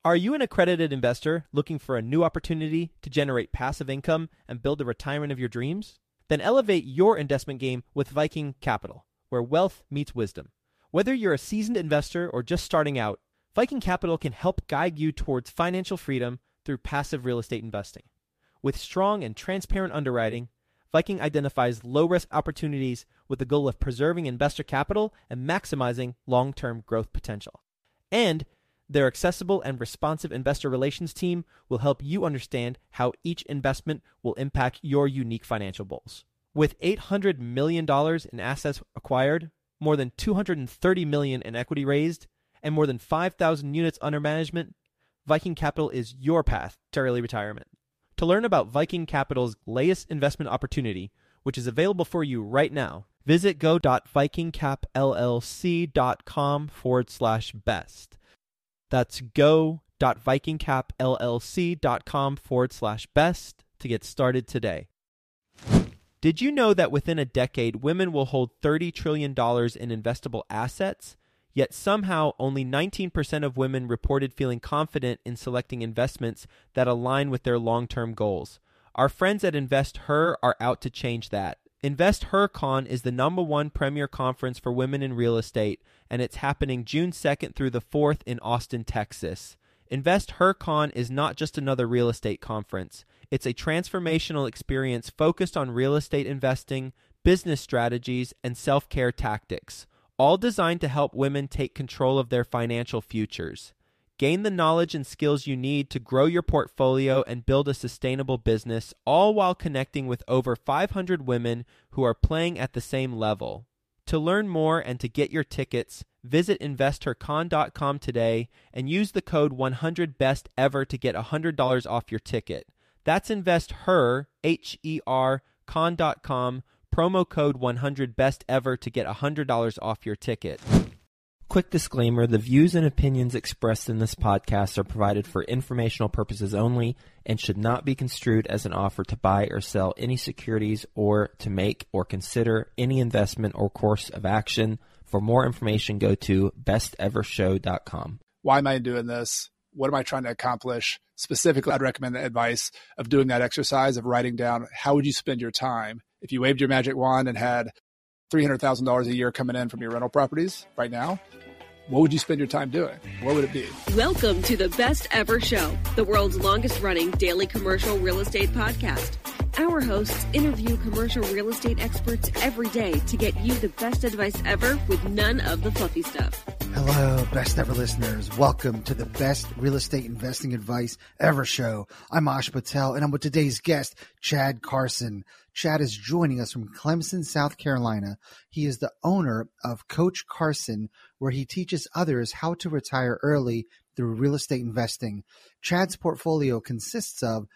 Are you an accredited investor looking for a new opportunity to generate passive income and build the retirement of your dreams? Then elevate your investment game with Viking Capital, where wealth meets wisdom. Whether you're a seasoned investor or just starting out, Viking Capital can help guide you towards financial freedom through passive real estate investing. With strong and transparent underwriting, Viking identifies low-risk opportunities with the goal of preserving investor capital and maximizing long-term growth potential. And their accessible and responsive investor relations team will help you understand how each investment will impact your unique financial goals. With $800 million in assets acquired, more than $230 million in equity raised, and more than 5,000 units under management, Viking Capital is your path to early retirement. To learn about Viking Capital's latest investment opportunity, which is available for you right now, visit go.vikingcapllc.com/best. That's go.vikingcapllc.com/best to get started today. Did you know that within a decade, women will hold $30 trillion in investable assets? Yet somehow only 19% of women reported feeling confident in selecting investments that align with their long-term goals. Our friends at InvestHer are out to change that. InvestHerCon is the #1 premier conference for women in real estate, and it's happening June 2nd through the 4th in Austin, Texas. InvestHerCon is not just another real estate conference. It's a transformational experience focused on real estate investing, business strategies, and self-care tactics, all designed to help women take control of their financial futures. Gain the knowledge and skills you need to grow your portfolio and build a sustainable business, all while connecting with over 500 women who are playing at the same level. To learn more and to get your tickets, visit InvestHerCon.com today and use the code 100BESTEVER to get $100 off your ticket. That's InvestHer, H-E-R, con.com, promo code 100BESTEVER to get $100 off your ticket. Quick disclaimer, the views and opinions expressed in this podcast are provided for informational purposes only and should not be construed as an offer to buy or sell any securities or to make or consider any investment or course of action. For more information, go to bestevershow.com. Why am I doing this? What am I trying to accomplish? Specifically, I'd recommend the advice of doing that exercise of writing down how would you spend your time if you waved your magic wand and had $300,000 a year coming in from your rental properties right now. What would you spend your time doing? What would it be? Welcome to the Best Ever Show, the world's longest running daily commercial real estate podcast. Our hosts interview commercial real estate experts every day to get you the best advice ever with none of the fluffy stuff. Hello, Best Ever listeners. Welcome to the Best Real Estate Investing Advice Ever Show. I'm Ash Patel, and I'm with today's guest, Chad Carson. Chad is joining us from Clemson, South Carolina. He is the owner of Coach Carson, where he teaches others how to retire early through real estate investing. Chad's portfolio consists of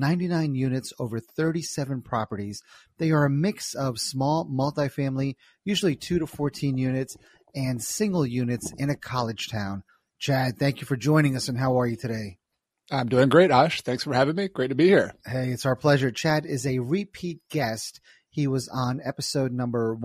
99 units over 37 properties. They are a mix of small multifamily, usually 2 to 14 units, and single units in a college town. Chad, thank you for joining us, and how are you today? I'm doing great, Ash. Thanks for having me. Great to be here. Hey, it's our pleasure. Chad is a repeat guest. He was on episode number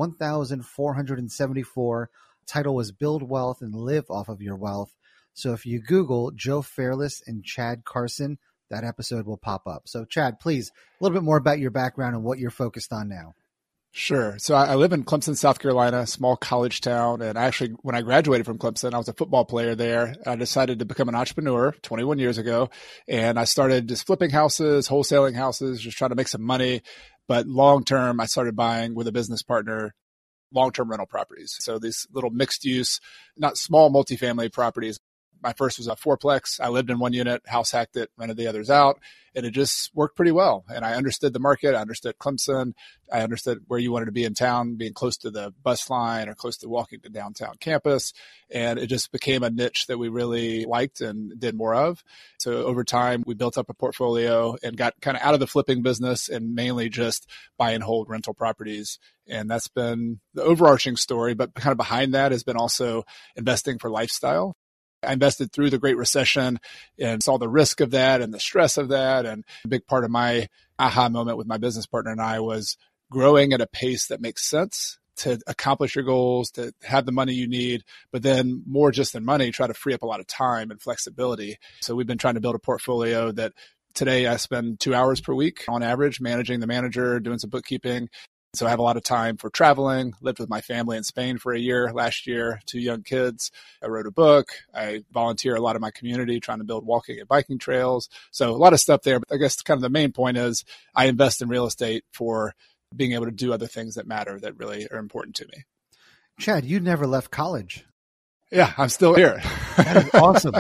1474. Title was Build Wealth and Live Off of Your Wealth. So if you Google Joe Fairless and Chad Carson, that episode will pop up. So Chad, please, a little bit more about your background and what you're focused on now. Sure. So I live in Clemson, South Carolina, small college town. And actually, when I graduated from Clemson, I was a football player there. I decided to become an entrepreneur 21 years ago. And I started just flipping houses, wholesaling houses, just trying to make some money. But long term, I started buying with a business partner long-term rental properties. So these little mixed use, not small multifamily properties. My first was a fourplex. I lived in one unit, house hacked it, rented the others out, and it just worked pretty well. And I understood the market. I understood Clemson. I understood where you wanted to be in town, being close to the bus line or close to walking to downtown campus. And it just became a niche that we really liked and did more of. So over time, we built up a portfolio and got kind of out of the flipping business and mainly just buy and hold rental properties. And that's been the overarching story. But kind of behind that has been also investing for lifestyle. I invested through the Great Recession and saw the risk of that and the stress of that. And a big part of my aha moment with my business partner and I was growing at a pace that makes sense to accomplish your goals, to have the money you need, but then more just than money, try to free up a lot of time and flexibility. So we've been trying to build a portfolio that today I spend 2 hours per week on average, managing the manager, doing some bookkeeping. So I have a lot of time for traveling, lived with my family in Spain for a year last year, 2 young kids. I wrote a book. I volunteer a lot in my community trying to build walking and biking trails. So a lot of stuff there. But I guess kind of the main point is I invest in real estate for being able to do other things that matter, that really are important to me. Chad, you never left college. Yeah, I'm still here. That is awesome.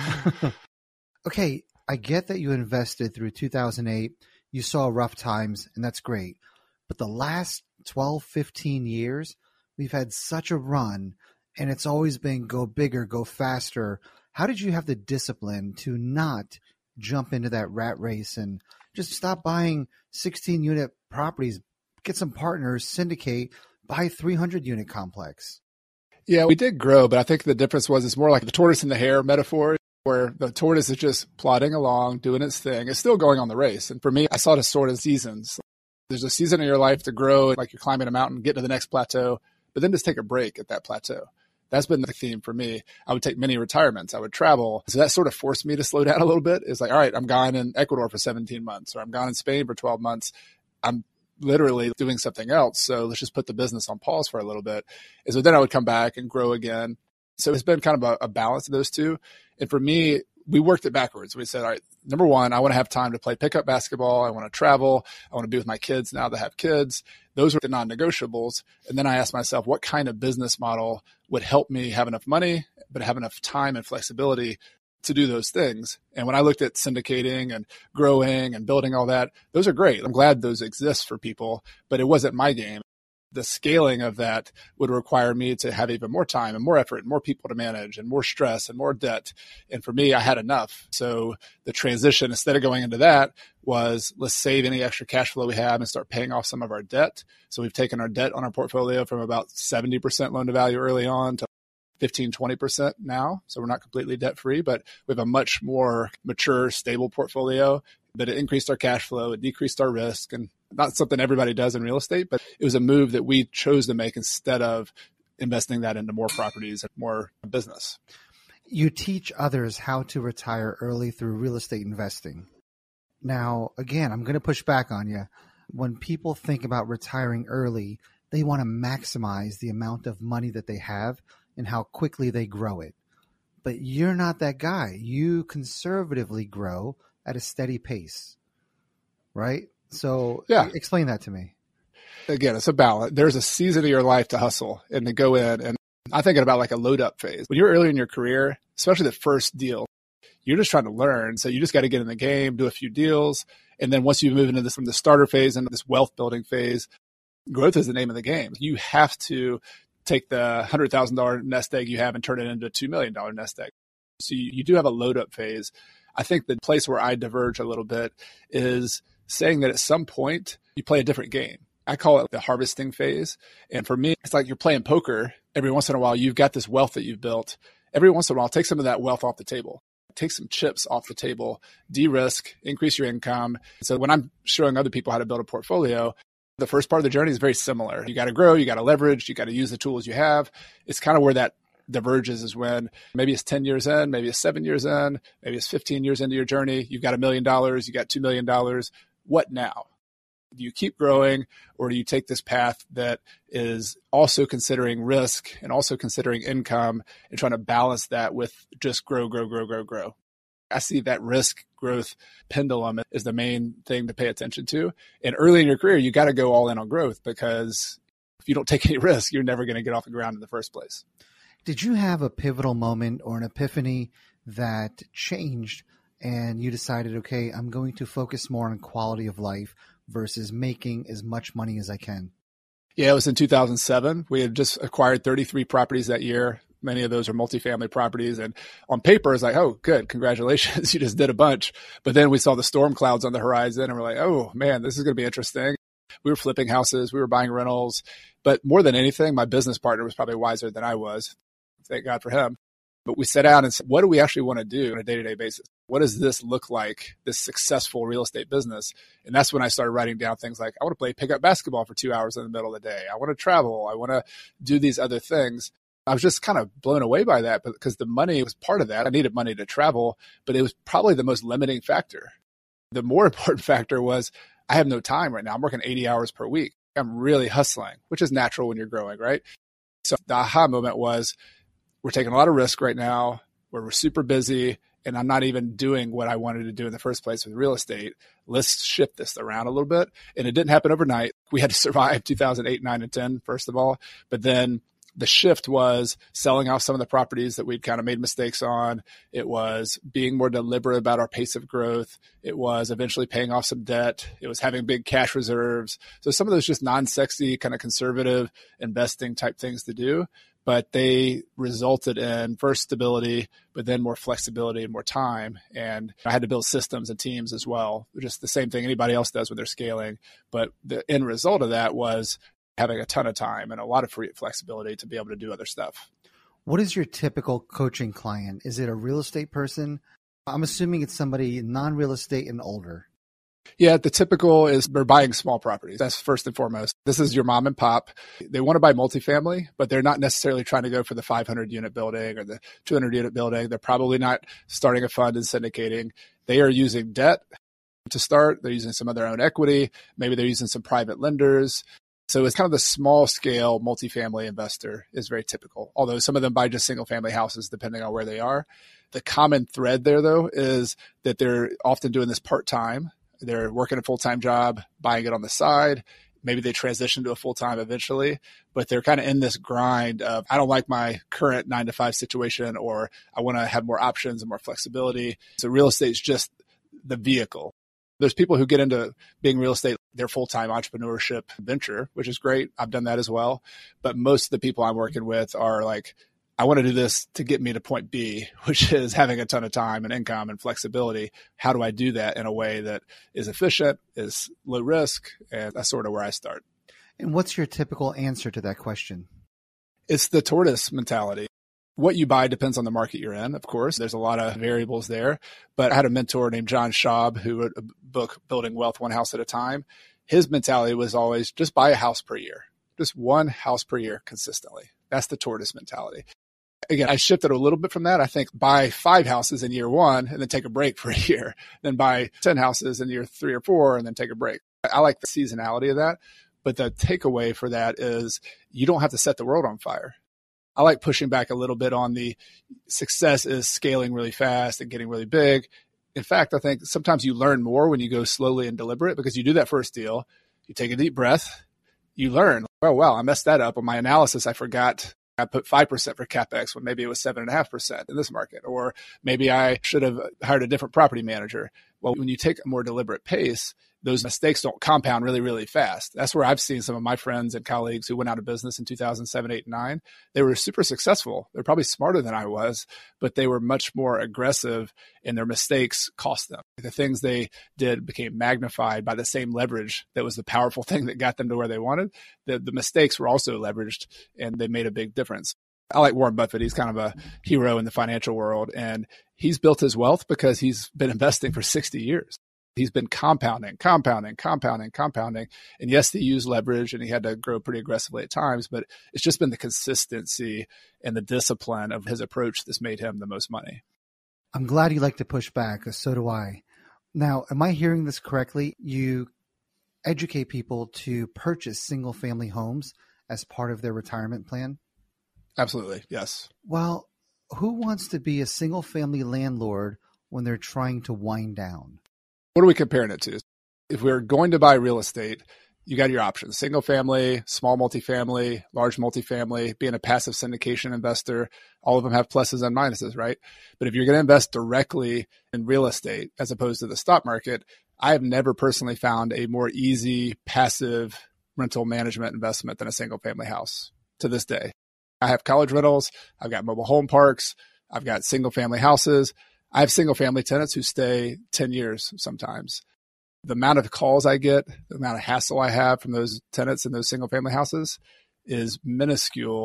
Okay, I get that you invested through 2008. You saw rough times, and that's great. But the last 12, 15 years, we've had such a run, and it's always been go bigger, go faster. How did you have the discipline to not jump into that rat race and just stop buying 16-unit properties, get some partners, syndicate, buy a 300-unit complex? Yeah, we did grow, but I think the difference was it's more like the tortoise and the hare metaphor, where the tortoise is just plodding along, doing its thing. It's still going on the race. And for me, I saw it as sort of seasons. There's a season in your life to grow, like you're climbing a mountain, get to the next plateau, but then just take a break at that plateau. That's been the theme for me. I would take many retirements. I would travel. So that sort of forced me to slow down a little bit. It's like, all right, I'm gone in Ecuador for 17 months, or I'm gone in Spain for 12 months. I'm literally doing something else. So let's just put the business on pause for a little bit. And so then I would come back and grow again. So it's been kind of a balance of those two. And for me, we worked it backwards. We said, all right, number one, I want to have time to play pickup basketball. I want to travel. I want to be with my kids now that have kids. Those are the non-negotiables. And then I asked myself, what kind of business model would help me have enough money, but have enough time and flexibility to do those things? And when I looked at syndicating and growing and building all that, those are great. I'm glad those exist for people, but it wasn't my game. The scaling of that would require me to have even more time and more effort and more people to manage and more stress and more debt. And for me, I had enough. So the transition, instead of going into that, was let's save any extra cash flow we have and start paying off some of our debt. So we've taken our debt on our portfolio from about 70% loan to value early on to 15, 20% now. So we're not completely debt free, but we have a much more mature, stable portfolio. But it increased our cash flow, it decreased our risk, and not something everybody does in real estate, but it was a move that we chose to make instead of investing that into more properties and more business. You teach others how to retire early through real estate investing. Now, again, I'm going to push back on you. When people think about retiring early, they want to maximize the amount of money that they have and how quickly they grow it. But you're not that guy. You conservatively grow at a steady pace, right? So yeah, explain that to me. Again, it's a balance. There's a season of your life to hustle and to go in. And I'm thinking about like a load up phase. When you're early in your career, especially the first deal, you're just trying to learn. So you just got to get in the game, do a few deals. And then once you move into this from the starter phase into this wealth building phase, growth is the name of the game. You have to take the $100,000 nest egg you have and turn it into a $2 million nest egg. So you do have a load up phase. I think the place where I diverge a little bit is saying that at some point you play a different game. I call it the harvesting phase. And for me, it's like you're playing poker. Every once in a while, you've got this wealth that you've built. Every once in a while, take some of that wealth off the table. Take some chips off the table, de-risk, increase your income. So when I'm showing other people how to build a portfolio, the first part of the journey is very similar. You got to grow, you got to leverage, you got to use the tools you have. It's kind of where that diverges is when maybe it's 10 years in, maybe it's 7 years in, maybe it's 15 years into your journey. You've got $1 million, you got $2 million. What now? Do you keep growing, or do you take this path that is also considering risk and also considering income and trying to balance that with just grow? I see that risk growth pendulum is the main thing to pay attention to. And early in your career, you got to go all in on growth, because if you don't take any risk, you're never going to get off the ground in the first place. Did you have a pivotal moment or an epiphany that changed and you decided, okay, I'm going to focus more on quality of life versus making as much money as I can? Yeah, it was in 2007. We had just acquired 33 properties that year. Many of those are multifamily properties. And on paper, it's like, oh, good, congratulations, you just did a bunch. But then we saw the storm clouds on the horizon and we're like, oh, man, this is going to be interesting. We were flipping houses. We were buying rentals. But more than anything, my business partner was probably wiser than I was. Thank God for him. But we sat down and said, what do we actually want to do on a day-to-day basis? What does this look like, this successful real estate business? And that's when I started writing down things like, I want to play pickup basketball for 2 hours in the middle of the day. I want to travel. I want to do these other things. I was just kind of blown away by that because the money was part of that. I needed money to travel, but it was probably the most limiting factor. The more important factor was I have no time right now. I'm working 80 hours per week. I'm really hustling, which is natural when you're growing, right? So the aha moment was, we're taking a lot of risk right now. We're super busy, and I'm not even doing what I wanted to do in the first place with real estate. Let's shift this around a little bit. And it didn't happen overnight. We had to survive 2008, 9, and 10, first of all. But then the shift was selling off some of the properties that we'd kind of made mistakes on. It was being more deliberate about our pace of growth. It was eventually paying off some debt. It was having big cash reserves. So some of those just non-sexy, kind of conservative investing type things to do. But they resulted in first stability, but then more flexibility and more time. And I had to build systems and teams as well, just the same thing anybody else does when they're scaling. But the end result of that was having a ton of time and a lot of free flexibility to be able to do other stuff. What is your typical coaching client? Is it a real estate person? I'm assuming it's somebody non-real estate and older. Yeah, the typical is they're buying small properties. That's first and foremost. This is your mom and pop. They want to buy multifamily, but they're not necessarily trying to go for the 500 unit building or the 200 unit building. They're probably not starting a fund and syndicating. They are using debt to start. They're using some of their own equity. Maybe they're using some private lenders. So it's kind of the small scale multifamily investor is very typical, although some of them buy just single family houses depending on where they are. The common thread there, though, is that they're often doing this part-time. They're working a full-time job, buying it on the side. Maybe they transition to a full-time eventually, but they're kind of in this grind of, I don't like my current 9-to-5 situation, or I want to have more options and more flexibility. So real estate is just the vehicle. There's people who get into being real estate, their full-time entrepreneurship venture, which is great. I've done that as well. But most of the people I'm working with are like, I want to do this to get me to point B, which is having a ton of time and income and flexibility. How do I do that in a way that is efficient, is low risk? And that's sort of where I start. And what's your typical answer to that question? It's the tortoise mentality. What you buy depends on the market you're in, of course. There's a lot of variables there. But I had a mentor named John Schaub who wrote a book, Building Wealth One House at a Time. His mentality was always just buy a house per year, just one house per year consistently. That's the tortoise mentality. Again, I shifted a little bit from that. I think buy 5 houses in year 1 and then take a break for a year, then buy 10 houses in year 3 or 4 and then take a break. I like the seasonality of that. But the takeaway for that is you don't have to set the world on fire. I like pushing back a little bit on the success is scaling really fast and getting really big. In fact, I think sometimes you learn more when you go slowly and deliberate because you do that first deal, you take a deep breath, you learn, oh, wow, I messed that up. On my analysis, I forgot I put 5% for CapEx when maybe it was 7.5% in this market, or maybe I should have hired a different property manager. Well, when you take a more deliberate pace, those mistakes don't compound really, really fast. That's where I've seen some of my friends and colleagues who went out of business in 2007, 8, and 9. They were super successful. They're probably smarter than I was, but they were much more aggressive and their mistakes cost them. The things they did became magnified by the same leverage that was the powerful thing that got them to where they wanted. The mistakes were also leveraged and they made a big difference. I like Warren Buffett. He's kind of a hero in the financial world, and he's built his wealth because he's been investing for 60 years. He's been compounding. And yes, he used leverage and he had to grow pretty aggressively at times, but it's just been the consistency and the discipline of his approach that's made him the most money. I'm glad you like to push back, because so do I. Now, am I hearing this correctly? You educate people to purchase single family homes as part of their retirement plan? Absolutely. Yes. Well, who wants to be a single family landlord when they're trying to wind down? What are we comparing it to? If we're going to buy real estate, you got your options: single family, small multifamily, large multifamily, being a passive syndication investor. All of them have pluses and minuses, right? But if you're going to invest directly in real estate as opposed to the stock market, I have never personally found a more easy passive rental management investment than a single family house to this day. I have college rentals. I've got mobile home parks. I've got single family houses. I have single family tenants who stay 10 years sometimes. The amount of calls I get, the amount of hassle I have from those tenants in those single family houses is minuscule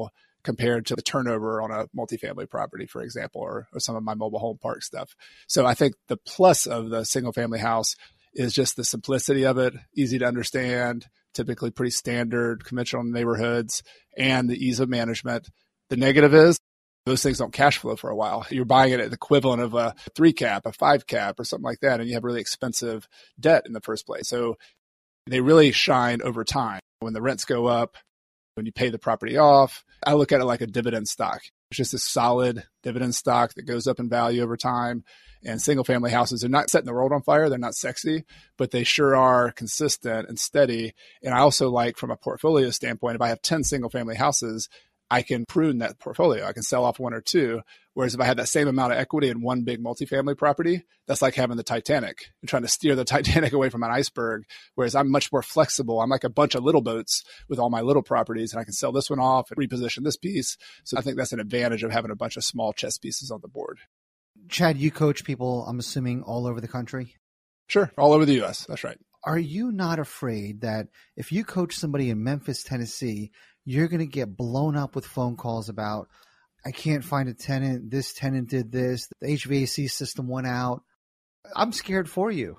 compared to the turnover on a multifamily property, for example, or some of my mobile home park stuff. So I think the plus of the single family house is just the simplicity of it, easy to understand, typically pretty standard, conventional neighborhoods, and the ease of management. The negative is those things don't cash flow for a while. You're buying it at the equivalent of a 3 cap, a 5 cap, or something like that, and you have really expensive debt in the first place. So they really shine over time. When the rents go up, when you pay the property off, I look at it like a dividend stock. It's just a solid dividend stock that goes up in value over time. And single family houses are not setting the world on fire. They're not sexy, but they sure are consistent and steady. And I also like, from a portfolio standpoint, if I have 10 single family houses, I can prune that portfolio. I can sell off 1 or 2. Whereas if I had that same amount of equity in one big multifamily property, that's like having the Titanic and trying to steer the Titanic away from an iceberg. Whereas I'm much more flexible. I'm like a bunch of little boats with all my little properties, and I can sell this one off and reposition this piece. So I think that's an advantage of having a bunch of small chess pieces on the board. Chad, you coach people, I'm assuming, all over the country? Sure. All over the U.S. That's right. Are you not afraid that if you coach somebody in Memphis, Tennessee, you're going to get blown up with phone calls about, I can't find a tenant, this tenant did this, the HVAC system went out? I'm scared for you.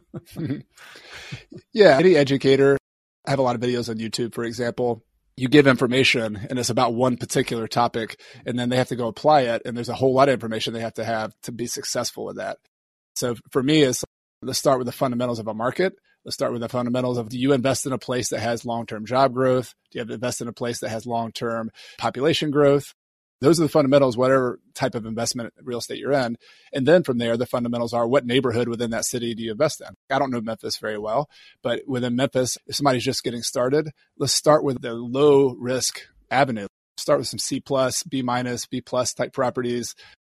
Yeah, any educator, I have a lot of videos on YouTube, for example. You give information and it's about one particular topic, and then they have to go apply it. And there's a whole lot of information they have to be successful with that. So for me, let's start with the fundamentals of a market. Let's start with the fundamentals of, do you invest in a place that has long-term job growth? Do you invest in a place that has long-term population growth? Those are the fundamentals, whatever type of investment real estate you're in. And then from there, the fundamentals are, what neighborhood within that city do you invest in? I don't know Memphis very well, but within Memphis, if somebody's just getting started, let's start with the low risk avenue. Start with some C+, B-, B+ type properties.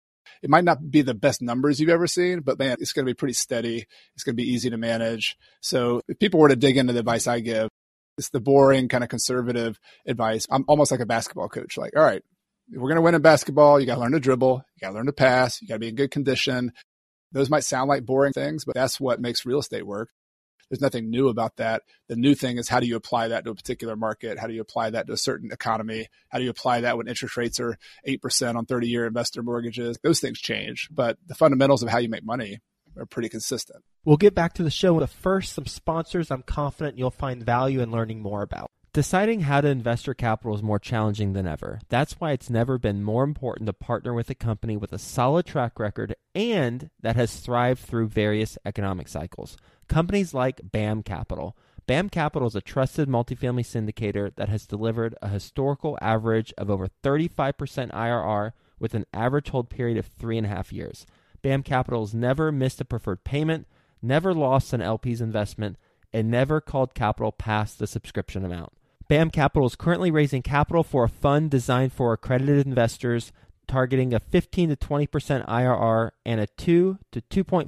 It might not be the best numbers you've ever seen, but man, it's going to be pretty steady. It's going to be easy to manage. So if people were to dig into the advice I give, it's the boring kind of conservative advice. I'm almost like a basketball coach. Like, all right, if we're going to win in basketball, you got to learn to dribble. You got to learn to pass. You got to be in good condition. Those might sound like boring things, but that's what makes real estate work. There's nothing new about that. The new thing is, how do you apply that to a particular market? How do you apply that to a certain economy? How do you apply that when interest rates are 8% on 30-year investor mortgages? Those things change, but the fundamentals of how you make money are pretty consistent. We'll get back to the show, but first, some sponsors I'm confident you'll find value in learning more about. Deciding how to invest your capital is more challenging than ever. That's why it's never been more important to partner with a company with a solid track record and that has thrived through various economic cycles. Companies like BAM Capital. BAM Capital is a trusted multifamily syndicator that has delivered a historical average of over 35% IRR with an average hold period of 3.5 years. BAM Capital has never missed a preferred payment, never lost an LP's investment, and never called capital past the subscription amount. BAM Capital is currently raising capital for a fund designed for accredited investors, targeting a 15 to 20% IRR and a 2 to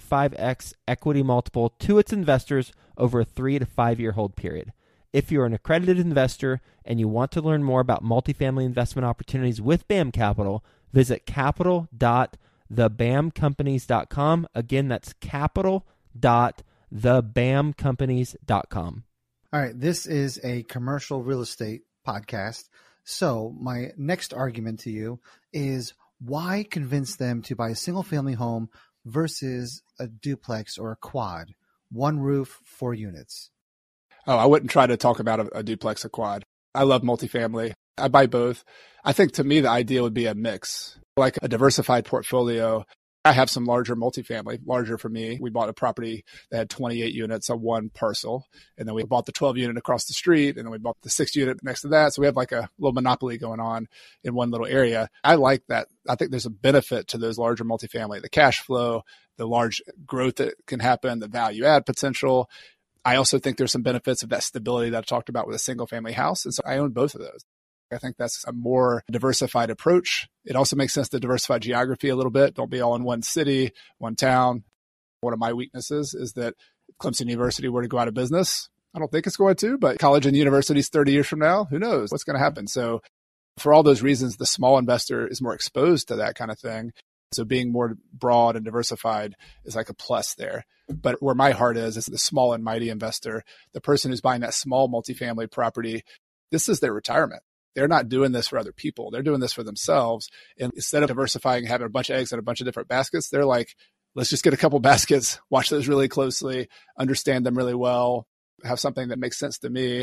2.5x equity multiple to its investors over a 3 to 5 year hold period. If you're an accredited investor and you want to learn more about multifamily investment opportunities with BAM Capital, visit capital.thebamcompanies.com. Again, that's capital.thebamcompanies.com. All right, this is a commercial real estate podcast. So my next argument to you is, why convince them to buy a single family home versus a duplex or a quad? One roof, 4 units. Oh, I wouldn't try to talk about a duplex or quad. I love multifamily. I buy both. I think, to me, the idea would be a mix, like a diversified portfolio. I have some larger multifamily, larger for me. We bought a property that had 28 units on one parcel, and then we bought the 12 unit across the street, and then we bought the 6 unit next to that. So we have like a little monopoly going on in one little area. I like that. I think there's a benefit to those larger multifamily, the cash flow, the large growth that can happen, the value add potential. I also think there's some benefits of that stability that I talked about with a single family house. And so I own both of those. I think that's a more diversified approach. It also makes sense to diversify geography a little bit. Don't be all in one city, one town. One of my weaknesses is that Clemson University were to go out of business. I don't think it's going to, but college and universities 30 years from now, who knows what's going to happen? So for all those reasons, the small investor is more exposed to that kind of thing. So being more broad and diversified is like a plus there. But where my heart is the small and mighty investor, the person who's buying that small multifamily property. This is their retirement. They're not doing this for other people. They're doing this for themselves. And instead of diversifying, having a bunch of eggs in a bunch of different baskets, they're like, let's just get a couple baskets, watch those really closely, understand them really well, have something that makes sense to me.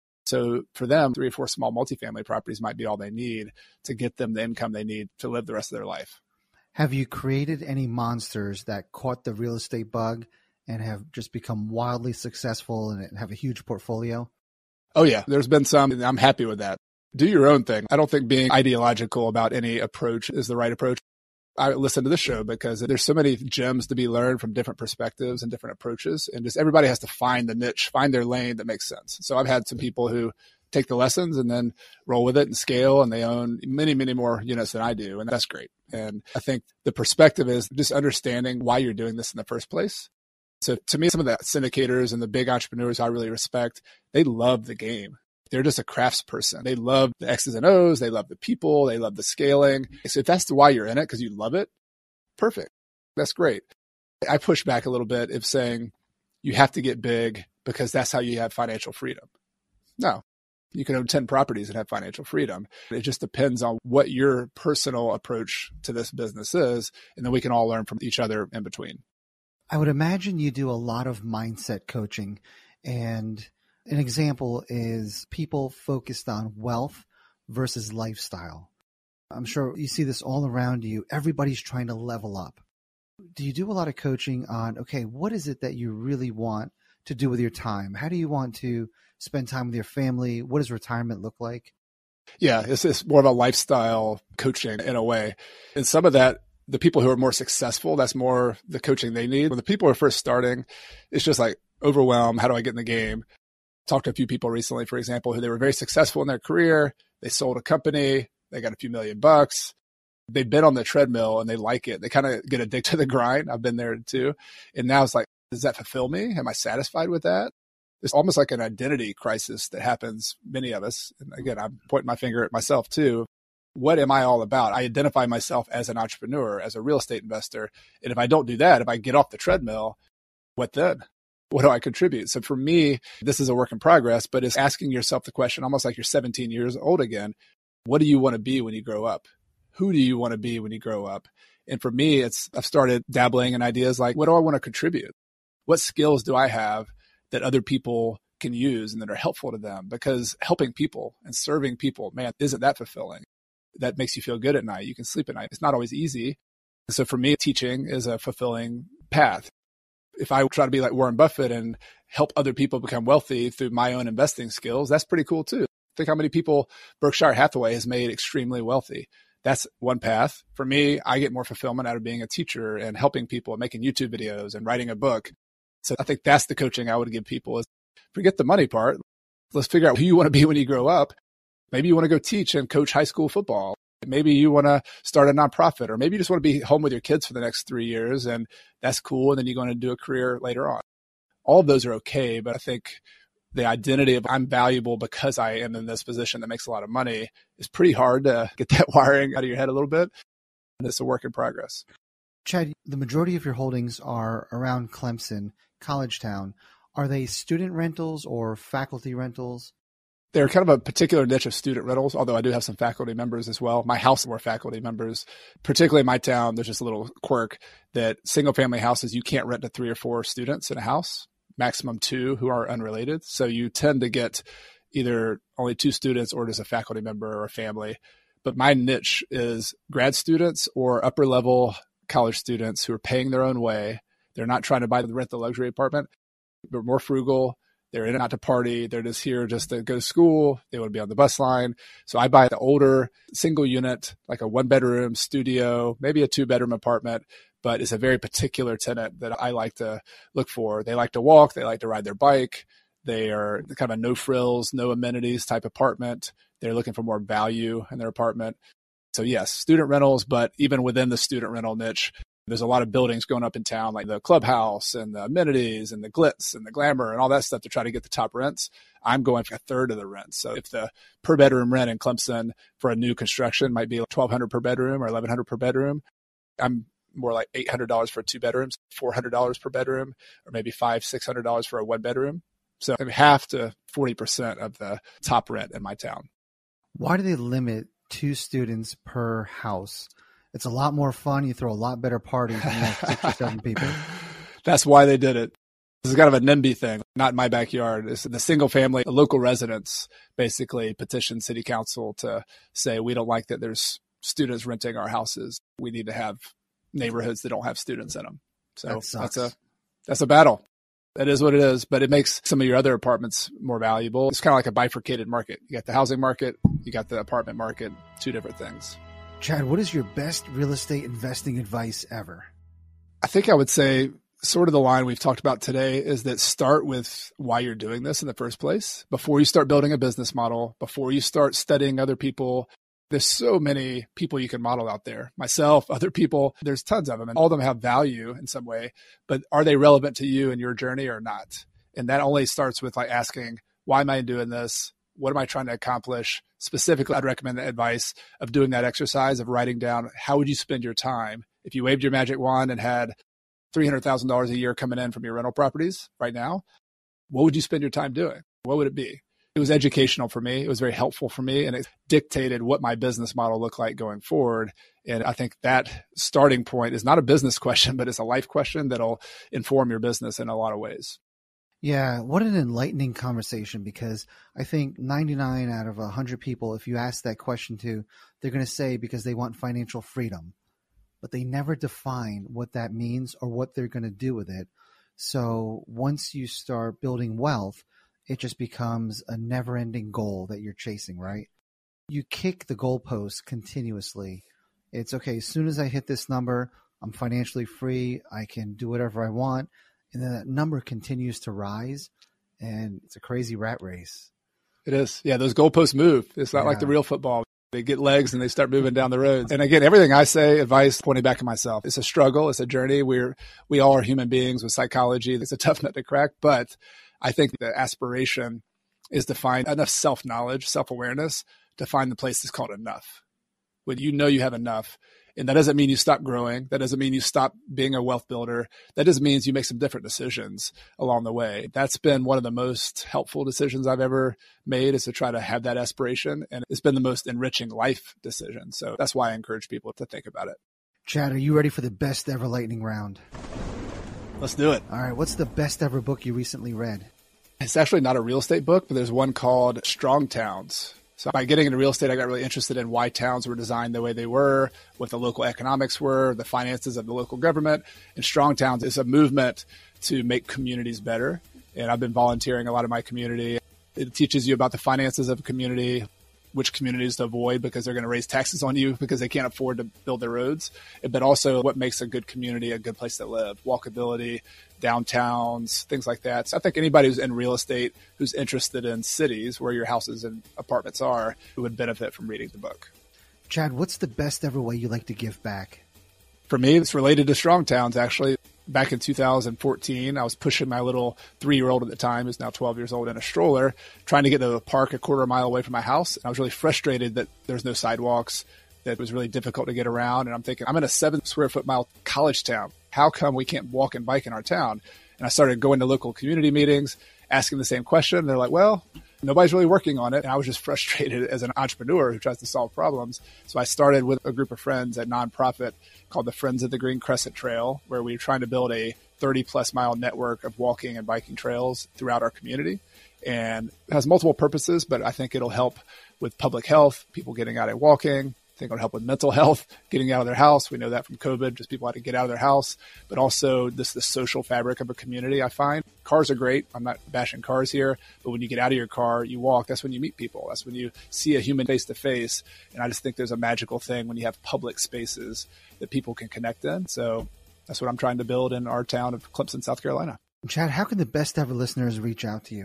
So for them, 3 or 4 small multifamily properties might be all they need to get them the income they need to live the rest of their life. Have you created any monsters that caught the real estate bug and have just become wildly successful and have a huge portfolio? Oh yeah, there's been some, and I'm happy with that. Do your own thing. I don't think being ideological about any approach is the right approach. I listen to this show because there's so many gems to be learned from different perspectives and different approaches. And just everybody has to find the niche, find their lane that makes sense. So I've had some people who take the lessons and then roll with it and scale, and they own many, many more units than I do. And that's great. And I think the perspective is just understanding why you're doing this in the first place. So to me, some of the syndicators and the big entrepreneurs I really respect, they love the game. They're just a craftsperson. They love the X's and O's. They love the people. They love the scaling. So if that's why you're in it, because you love it, perfect. That's great. I push back a little bit if saying you have to get big because that's how you have financial freedom. No, you can own 10 properties and have financial freedom. It just depends on what your personal approach to this business is. And then we can all learn from each other in between. I would imagine you do a lot of mindset coaching, and an example is people focused on wealth versus lifestyle. I'm sure you see this all around you. Everybody's trying to level up. Do you do a lot of coaching on, okay, what is it that you really want to do with your time? How do you want to spend time with your family? What does retirement look like? Yeah, it's more of a lifestyle coaching in a way. And some of that, the people who are more successful, that's more the coaching they need. When the people who are first starting, it's just like overwhelmed. How do I get in the game? Talked to a few people recently, for example, who they were very successful in their career. They sold a company. They got a few $1,000,000. They've been on the treadmill and they like it. They kind of get addicted to the grind. I've been there too. And now it's like, does that fulfill me? Am I satisfied with that? It's almost like an identity crisis that happens, many of us. And again, I'm pointing my finger at myself too. What am I all about? I identify myself as an entrepreneur, as a real estate investor. And if I don't do that, if I get off the treadmill, what then? What do I contribute? So for me, this is a work in progress, but it's asking yourself the question, almost like you're 17 years old again. What do you want to be when you grow up? Who do you want to be when you grow up? And for me, I've started dabbling in ideas like, what do I want to contribute? What skills do I have that other people can use and that are helpful to them? Because helping people and serving people, man, isn't that fulfilling? That makes you feel good at night. You can sleep at night. It's not always easy. So for me, teaching is a fulfilling path. If I try to be like Warren Buffett and help other people become wealthy through my own investing skills, that's pretty cool too. Think how many people Berkshire Hathaway has made extremely wealthy. That's one path. For me, I get more fulfillment out of being a teacher and helping people and making YouTube videos and writing a book. So I think that's the coaching I would give people is forget the money part. Let's figure out who you want to be when you grow up. Maybe you want to go teach and coach high school football. Maybe you want to start a nonprofit, or maybe you just want to be home with your kids for the next 3 years, and that's cool. And then you're going to do a career later on. All of those are okay, but I think the identity of I'm valuable because I am in this position that makes a lot of money is pretty hard to get that wiring out of your head a little bit. And it's a work in progress. Chad, the majority of your holdings are around Clemson, College Town. Are they student rentals or faculty rentals? They're kind of a particular niche of student rentals, although I do have some faculty members as well. My house were faculty members. Particularly in my town, there's just a little quirk that single family houses, you can't rent to 3 or 4 students in a house, maximum 2 who are unrelated. So you tend to get either only 2 students or just a faculty member or a family. But my niche is grad students or upper level college students who are paying their own way. They're not trying to rent the luxury apartment. They're more frugal. They're in it not to party. They're just here just to go to school. They want to be on the bus line. So I buy the older single unit, like a 1-bedroom studio, maybe a 2-bedroom apartment, but it's a very particular tenant that I like to look for. They like to walk. They like to ride their bike. They are kind of a no frills, no amenities type apartment. They're looking for more value in their apartment. So yes, student rentals, but even within the student rental niche, there's a lot of buildings going up in town, like the clubhouse and the amenities and the glitz and the glamour and all that stuff to try to get the top rents. I'm going for a third of the rent. So if the per bedroom rent in Clemson for a new construction might be like $1,200 per bedroom or $1,100 per bedroom, I'm more like $800 for 2 bedrooms, $400 per bedroom, or maybe $500-$600 for a 1-bedroom. So half to 40% of the top rent in my town. Why do they limit 2 students per house? It's a lot more fun. You throw a lot better parties when you have 6 or 7 people. That's why they did it. This is kind of a NIMBY thing, not in my backyard. It's the single family, local residents basically petitioned city council to say, we don't like that there's students renting our houses. We need to have neighborhoods that don't have students in them. So that's a battle. That is what it is, but it makes some of your other apartments more valuable. It's kind of like a bifurcated market. You got the housing market, you got the apartment market, 2 different things. Chad, what is your best real estate investing advice ever? I think I would say sort of the line we've talked about today is that start with why you're doing this in the first place. Before you start building a business model, before you start studying other people, there's so many people you can model out there. Myself, other people, there's tons of them, and all of them have value in some way, but are they relevant to you and your journey or not? And that only starts with like asking, why am I doing this? What am I trying to accomplish? Specifically, I'd recommend the advice of doing that exercise of writing down, how would you spend your time if you waved your magic wand and had $300,000 a year coming in from your rental properties right now? What would you spend your time doing? What would it be? It was educational for me. It was very helpful for me, and it dictated what my business model looked like going forward. And I think that starting point is not a business question, but it's a life question that'll inform your business in a lot of ways. Yeah, what an enlightening conversation, because I think 99 out of 100 people, if you ask that question to, they're going to say because they want financial freedom, but they never define what that means or what they're going to do with it. So once you start building wealth, it just becomes a never-ending goal that you're chasing, right? You kick the goalposts continuously. It's okay, as soon as I hit this number, I'm financially free, I can do whatever I want. And then that number continues to rise, and it's a crazy rat race. It is. Yeah, those goalposts move. It's not like the real football. They get legs and they start moving down the roads. And again, everything I say, advice, pointing back at myself. It's a struggle. It's a journey. We all are human beings with psychology. It's a tough nut to crack. But I think the aspiration is to find enough self-knowledge, self-awareness to find the place that's called enough. When you know you have enough. And that doesn't mean you stop growing. That doesn't mean you stop being a wealth builder. That just means you make some different decisions along the way. That's been one of the most helpful decisions I've ever made, is to try to have that aspiration. And it's been the most enriching life decision. So that's why I encourage people to think about it. Chad, are you ready for the best ever lightning round? Let's do it. All right. What's the best ever book you recently read? It's actually not a real estate book, but there's one called Strong Towns. So by getting into real estate, I got really interested in why towns were designed the way they were, what the local economics were, the finances of the local government. And Strong Towns is a movement to make communities better. And I've been volunteering a lot in my community. It teaches you about the finances of a community, which communities to avoid because they're going to raise taxes on you because they can't afford to build their roads, but also what makes a good community a good place to live, walkability, downtowns, things like that. So I think anybody who's in real estate who's interested in cities where your houses and apartments are would benefit from reading the book. Chad, what's the best ever way you like to give back? For me, it's related to Strong Towns, actually. Back in 2014, I was pushing my little 3-year-old at the time, who's now 12 years old, in a stroller, trying to get to a park a quarter mile away from my house. And I was really frustrated that there's no sidewalks, that it was really difficult to get around. And I'm thinking, I'm in a 7 square foot mile college town. How come we can't walk and bike in our town? And I started going to local community meetings, asking the same question. And they're like, well, nobody's really working on it. And I was just frustrated as an entrepreneur who tries to solve problems. So I started with a group of friends at a nonprofit called the Friends of the Green Crescent Trail, where we were trying to build a 30-plus mile network of walking and biking trails throughout our community. And it has multiple purposes, but I think it'll help with public health, people getting out and walking. I think it'll help with mental health, getting out of their house. We know that from COVID, just people had to get out of their house, but also the social fabric of a community. I find cars are great. I'm not bashing cars here, but when you get out of your car, you walk, that's when you meet people. That's when you see a human face to face. And I just think there's a magical thing when you have public spaces that people can connect in. So that's what I'm trying to build in our town of Clemson, South Carolina. Chad, how can the best ever listeners reach out to you?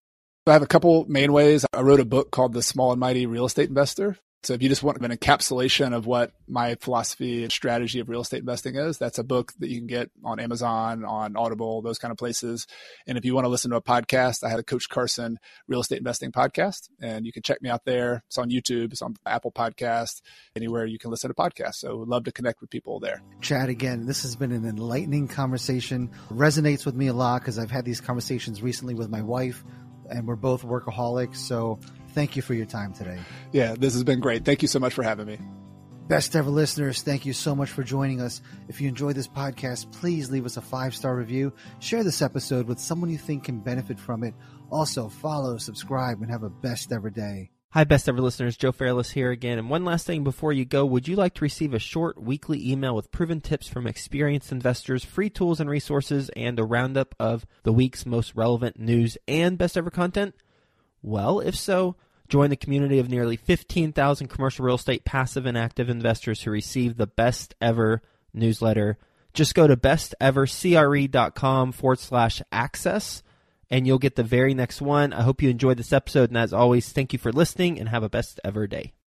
I have a couple main ways. I wrote a book called The Small and Mighty Real Estate Investor. So if you just want an encapsulation of what my philosophy and strategy of real estate investing is, that's a book that you can get on Amazon, on Audible, those kind of places. And if you want to listen to a podcast, I have a Coach Carson Real Estate Investing podcast, and you can check me out there. It's on YouTube, it's on Apple Podcasts, anywhere you can listen to podcasts. So we'd love to connect with people there. Chad, again, this has been an enlightening conversation. Resonates with me a lot because I've had these conversations recently with my wife, and we're both workaholics. So thank you for your time today. Yeah, this has been great. Thank you so much for having me. Best ever listeners, thank you so much for joining us. If you enjoyed this podcast, please leave us a 5-star review. Share this episode with someone you think can benefit from it. Also, follow, subscribe, and have a best ever day. Hi, best ever listeners. Joe Fairless here again. And one last thing before you go, would you like to receive a short weekly email with proven tips from experienced investors, free tools and resources, and a roundup of the week's most relevant news and best ever content? Well, if so, join the community of nearly 15,000 commercial real estate passive and active investors who receive the best ever newsletter. Just go to bestevercre.com/access and you'll get the very next one. I hope you enjoyed this episode. And as always, thank you for listening and have a best ever day.